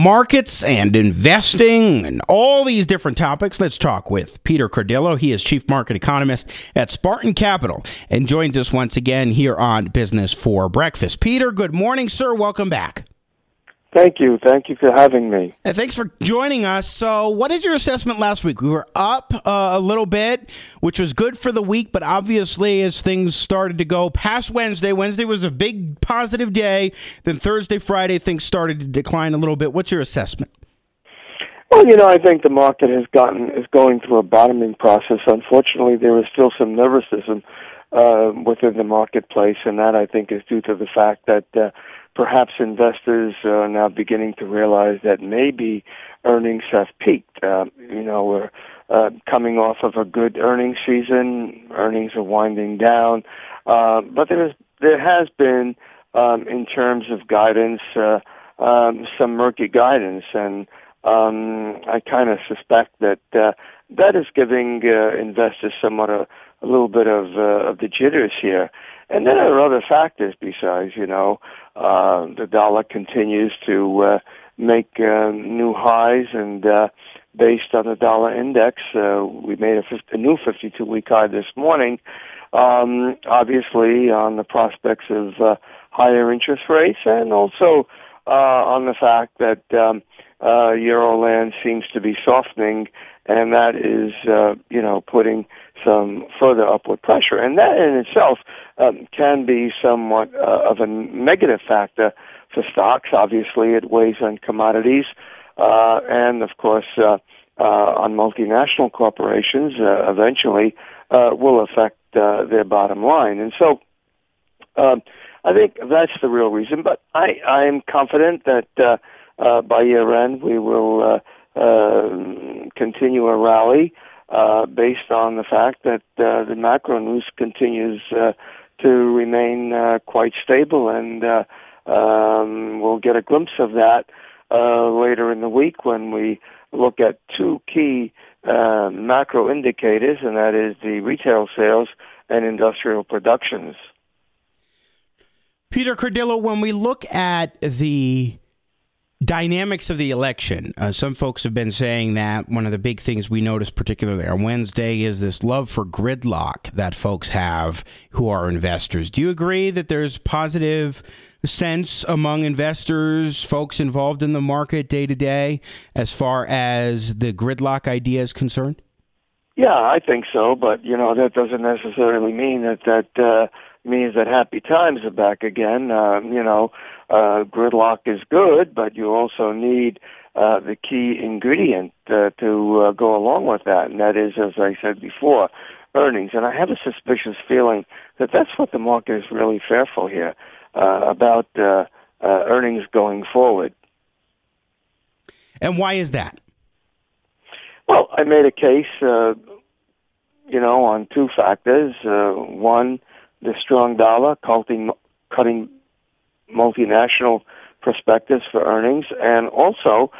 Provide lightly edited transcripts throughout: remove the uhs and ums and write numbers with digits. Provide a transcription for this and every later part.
Markets and investing and all these different topics. Let's talk with Peter Cardillo. He is Chief Market Economist at Spartan Capital and joins us once again here on Business for Breakfast. Peter, good morning, sir. Welcome back. Thank you. Thank you for having me. And thanks for joining us. So what is your assessment last week? We were up a little bit, which was good for the week, but obviously as things started to go past Wednesday was a big positive day. Then Thursday, Friday, things started to decline a little bit. What's your assessment? Well, I think the market is going through a bottoming process. Unfortunately, there is still some nervousness within the marketplace, and that I think is due to the fact that perhaps investors are now beginning to realize that maybe earnings have peaked. We're coming off of a good earnings season. Earnings are winding down, but there has been, in terms of guidance, some murky guidance, and I kind of suspect that that is giving investors somewhat a little bit of the jitters here. And then there are other factors besides, the dollar continues to make new highs, and based on the dollar index, we made a new 52-week high this morning, obviously on the prospects of higher interest rates, and also on the fact that Euroland seems to be softening, and that is, putting some further upward pressure. And that in itself can be somewhat of a negative factor for stocks. Obviously, it weighs on commodities, and of course, on multinational corporations, eventually will affect their bottom line. And so I think that's the real reason. But I am confident that by year end we will continue a rally based on the fact that the macro news continues to remain quite stable, and we'll get a glimpse of that later in the week when we look at two key macro indicators, and that is the retail sales and industrial productions. Peter Cardillo, when we look at the dynamics of the election, some folks have been saying that one of the big things we noticed, particularly on Wednesday, is this love for gridlock that folks have who are investors. Do you agree that there's positive sense among investors, folks involved in the market day to day, as far as the gridlock idea is concerned? Yeah, I think so, but that doesn't necessarily mean that means that happy times are back again. Gridlock is good, but you also need the key ingredient to go along with that, and that is, as I said before, earnings. And I have a suspicious feeling that that's what the market is really fearful here about earnings going forward. And why is that? Well, I made a case, on two factors. One, the strong dollar cutting multinational perspectives for earnings, and also,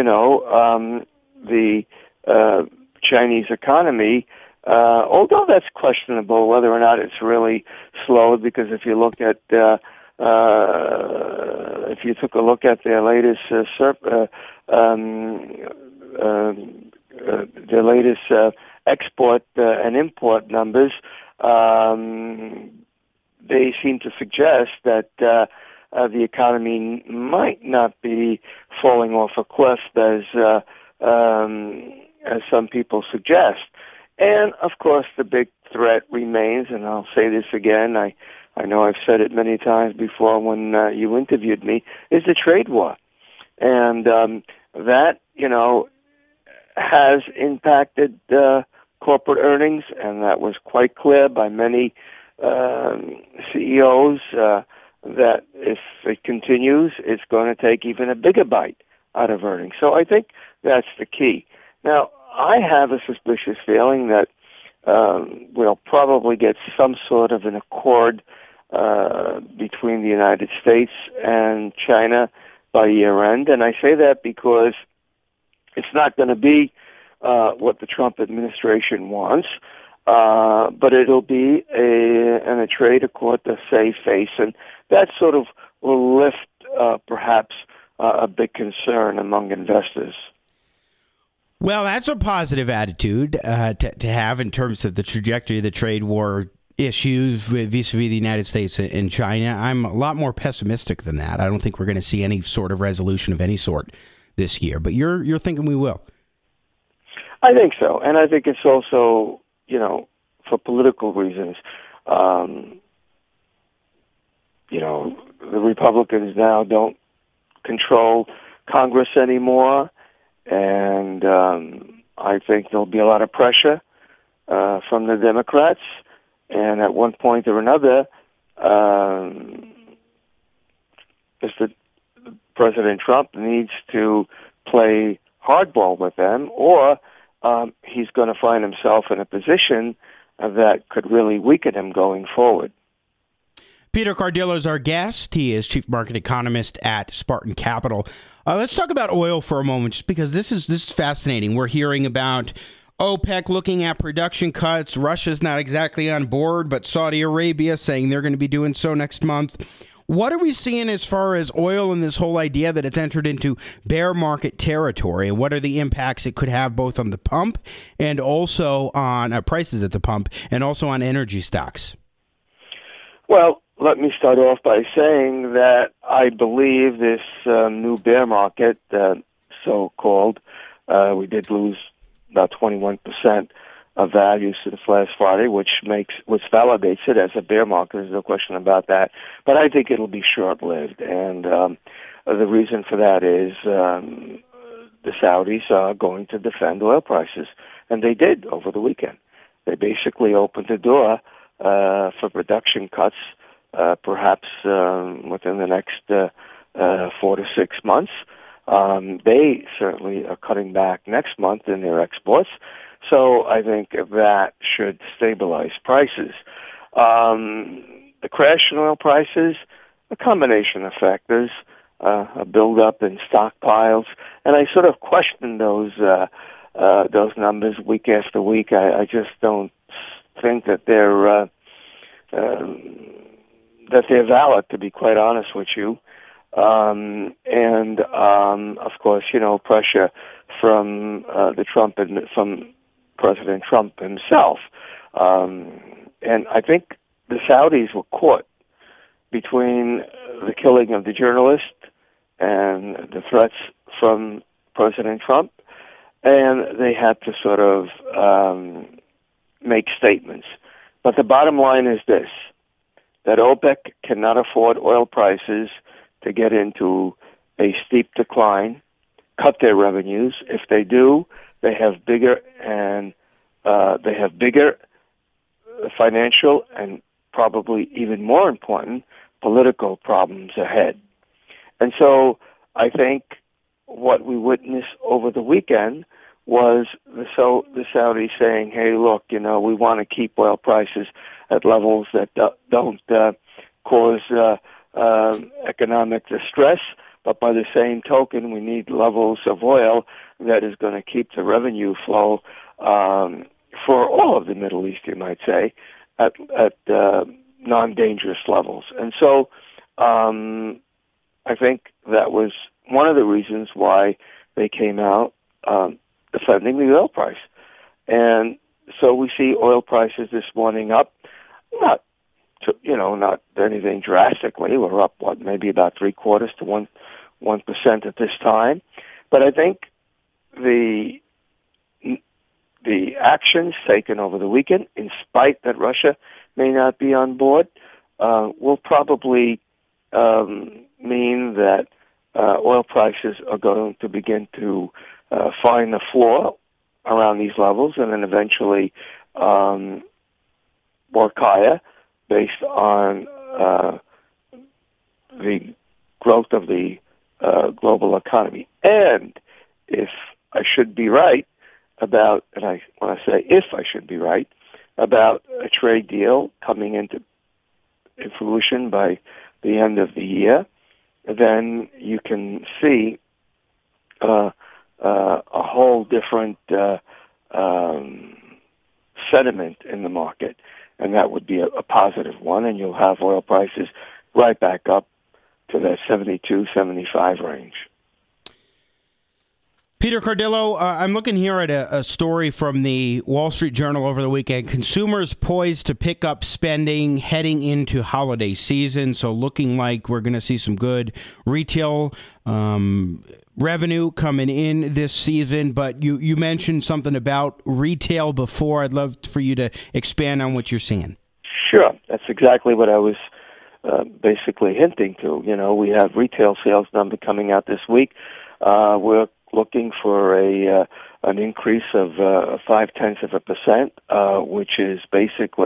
the Chinese economy, although that's questionable whether or not it's really slowed, because if you look at if you took a look at their latest export and import numbers, they seem to suggest that the economy might not be falling off a cliff as some people suggest. And of course, the big threat remains, and I'll say this again. I know I've said it many times before when you interviewed me, is the trade war, and that has impacted corporate earnings, and that was quite clear by many CEOs that if it continues, it's going to take even a bigger bite out of earnings. So I think that's the key. Now, I have a suspicious feeling that we'll probably get some sort of an accord between the United States and China by year end, and I say that because it's not going to be what the Trump administration wants, but it'll be a trade accord to save face, and that sort of will lift perhaps a big concern among investors. Well, that's a positive attitude to have in terms of the trajectory of the trade war issues vis-a-vis the United States and China. I'm a lot more pessimistic than that. I don't think we're going to see any sort of resolution of any sort this year, but you're thinking we will. I think so, and I think it's also, for political reasons. The Republicans now don't control Congress anymore, and I think there'll be a lot of pressure from the Democrats. And at one point or another, Mr. President Trump needs to play hardball with them, or he's going to find himself in a position that could really weaken him going forward. Peter Cardillo is our guest. He is chief market economist at Spartan Capital. Let's talk about oil for a moment, just because this is fascinating. We're hearing about OPEC looking at production cuts. Russia's not exactly on board, but Saudi Arabia saying they're going to be doing so next month. What are we seeing as far as oil and this whole idea that it's entered into bear market territory? And what are the impacts it could have both on the pump and also on prices at the pump and also on energy stocks? Well, let me start off by saying that I believe this new bear market, so-called, we did lose about 21% of value since last Friday, which validates it as a bear market. There's no question about that. But I think it'll be short-lived, and the reason for that is the Saudis are going to defend oil prices, and they did over the weekend. They basically opened the door for production cuts, perhaps within the next 4 to 6 months. They certainly are cutting back next month in their exports, so I think that should stabilize prices. The crash in oil prices, a combination of factors, a buildup in stockpiles, and I sort of question those numbers week after week. I just don't think that they're valid, to be quite honest with you. Of course, pressure from from President Trump himself. And I think the Saudis were caught between the killing of the journalist and the threats from President Trump, and they had to sort of make statements. But the bottom line is this, that OPEC cannot afford oil prices to get into a steep decline, cut their revenues. If they do, they have bigger financial and probably even more important political problems ahead. And so I think what we witnessed over the weekend was the Saudis saying, hey, look, we want to keep oil prices at levels that don't cause economic distress, but by the same token, we need levels of oil that is going to keep the revenue flow for all of the Middle East, you might say, at non-dangerous levels. And so I think that was one of the reasons why they came out defending the oil price. And so we see oil prices this morning up, not anything drastically. We're up, maybe about 0.75% to 1% at this time. But I think the actions taken over the weekend, in spite that Russia may not be on board, will probably mean that oil prices are going to begin to find the floor around these levels and then eventually work higher based on the growth of the global economy. And if I should be right about, and when I say if I should be right, about a trade deal coming into fruition by the end of the year, then you can see a whole different sentiment in the market, and that would be a positive one, and you'll have oil prices right back up to that 72, 75 range. Peter Cardillo, I'm looking here at a story from the Wall Street Journal over the weekend. Consumers poised to pick up spending heading into holiday season, so looking like we're going to see some good retail revenue coming in this season. But you mentioned something about retail before. I'd love for you to expand on what you're seeing. Sure. That's exactly what I was basically hinting to. You know, we have retail sales number coming out this week. We're looking for an increase of 0.5%, which is basically,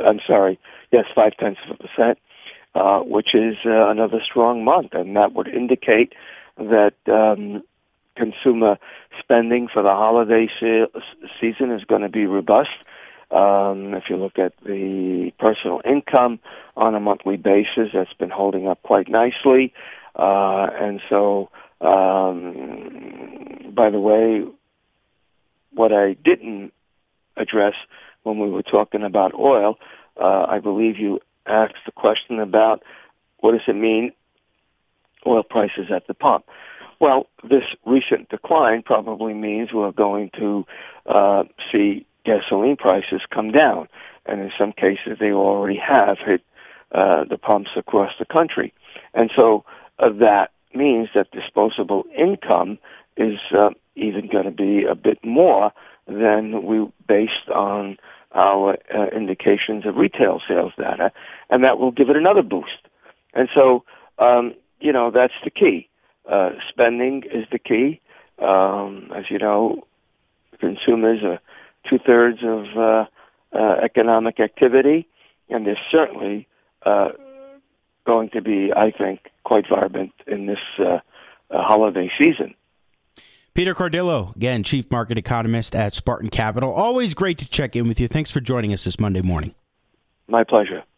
0.5%, which is another strong month, and that would indicate that consumer spending for the holiday season is going to be robust. If you look at the personal income on a monthly basis, that's been holding up quite nicely, and so. By the way, what I didn't address when we were talking about oil, I believe you asked the question about what does it mean, oil prices at the pump. Well, this recent decline probably means we're going to see gasoline prices come down, and in some cases they already have hit the pumps across the country. And so that means that disposable income is even going to be a bit more than we based on our indications of retail sales data, and that will give it another boost. And so, that's the key. Spending is the key. As you know, consumers are 2/3 of economic activity, and they're certainly going to be, I think, quite vibrant in this holiday season. Peter Cardillo, again, Chief Market Economist at Spartan Capital. Always great to check in with you. Thanks for joining us this Monday morning. My pleasure.